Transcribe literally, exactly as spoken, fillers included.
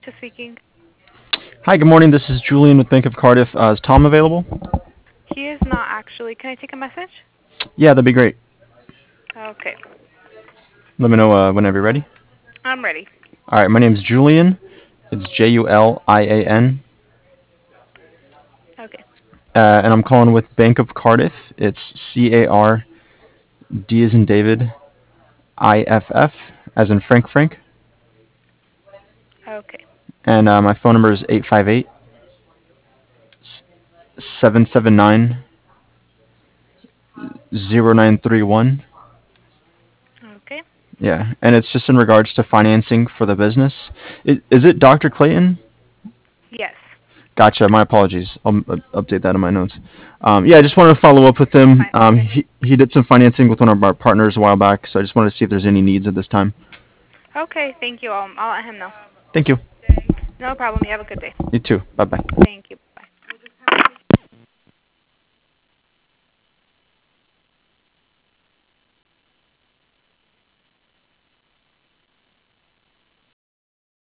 Just speaking. Hi, good morning. This is Julian with Bank of Cardiff. Uh, is Tom available? He is not actually. Can I take a message? Yeah, that'd be great. Okay. Let me know uh, whenever you're ready. I'm ready. All right, my name's Julian. It's J U L I A N, Okay. uh, and I'm calling with Bank of Cardiff. It's C A R D as in David, I F F as in Frank Frank, Okay. and uh, my phone number is eight five eight seven seven nine zero nine three one. Okay. Yeah, and it's just in regards to financing for the business. Is, is it Doctor Clayton? Yes. Gotcha. My apologies. I'll uh, update that in my notes. Um, yeah, I just wanted to follow up with That's him. fine. Um, he he did some financing with one of our partners a while back, so I just wanted to see if there's any needs at this time. Okay. Thank you. I'll, I'll let him know. Thank you. No problem. You have a good day. You too. Bye bye. Thank